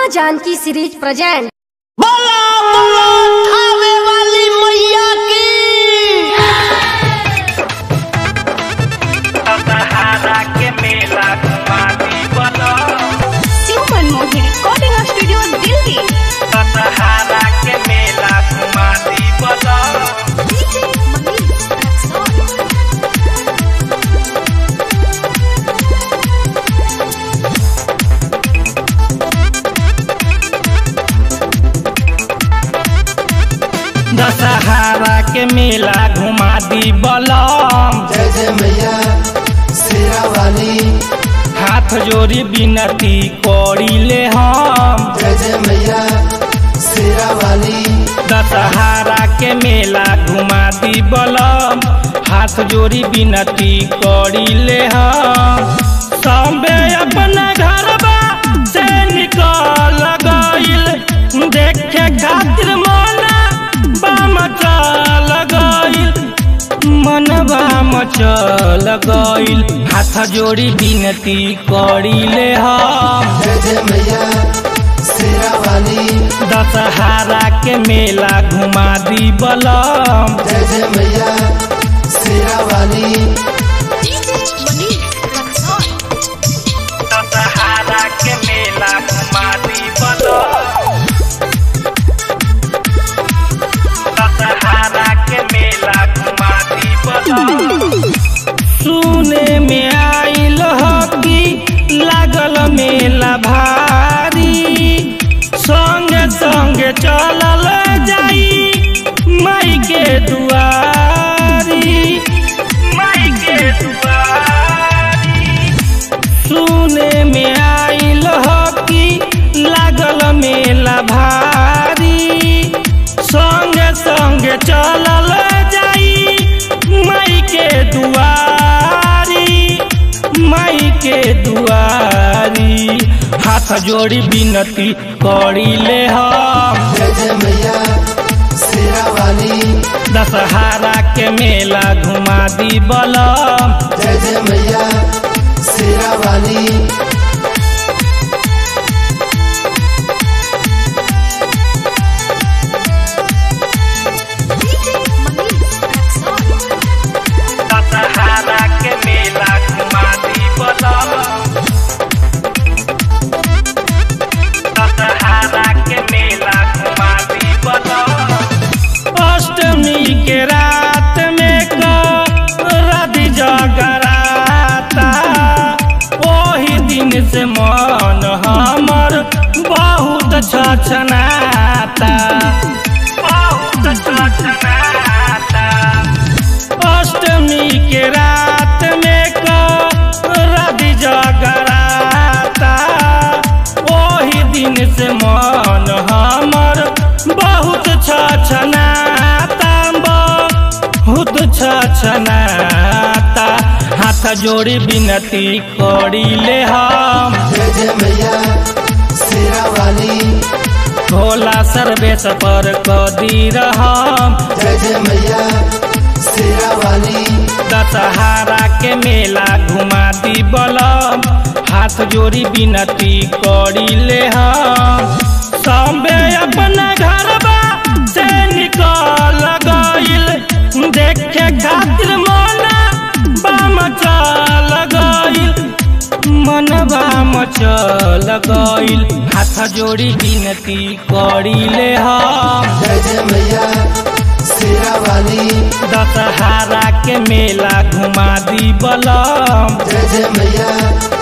माँ Janaki series present. बोला बोला खावे वाली मैया की। सहारा के मेला घुमाती बोलो। Suman Mohini recording studio Delhi. सहारा के मेला घुमाती बोलो। दशहरा के मेला घुमा दी बलम। जय जय मैया शेरा वाली। हाथ जोड़ी बिनती करी ले हम। जय जय मैया शेरा वाली। दशहरा के मेला घुमा दी बलम। हाथ जोड़ी बिनती करी ले हम। सबे अपना घरबा से निकल गइल देखे खातिर मनवा मचल गइल। हाथ जोड़ी बिनती करी ले हम। जय जय मैया शेरा वाली। दशहरा के मेला घुमा दी बलम। जय जय मैया शेरा वाली। दशहरा के मेला घुमा दी बलम। दशहरा के मेला घुमा दी बलम। सुने में आइल हकी लागल मेला भारी। संगे संगे चलल जाई माई के दुआरी। माई के दुआरी। सुने में आइल हकी लागल मेला भारी। संगे संगे चलल जाई माई के दुआरी। माई के दुआरी। हाथ जोड़ी बिनती करी ले हम। जय जय मैया शेरा वाली। दशहरा के मेला घुमा दी बलम। जय जय मैया शेरा वाली। दशहरा के मेला घुमा दी बलम। दशहरा के मेला घुमा दी बलम। अष्टमी के रात में राधि जगराता। ओही दिन से मन हमर बहुत छछनाता। बहुत छछनाता। अष्टमी के रात में राधि जगराता। ओही दिन से मन हमर बहुत छछनाता। बहुत छछनाता। हाथ जोड़ी बिनती करी ले हम। जय जय मैया शेरा वाली। भोला सर्वेश पर कदी रहम। जय जय मैया शेरा वाली। दशहरा के मेला घुमा दी बलम। हाथ जोड़ी बिनती करी ले हम। सबे अपना घरबा से निकल गइल देखे खातिर मचल गइल। मनवा मचल गइल। हाथ जोड़ी बिनती करी ले हम। जय जय मैया शेरा वाली। दशहरा के मेला घुमा दी बलम। जय जय मैया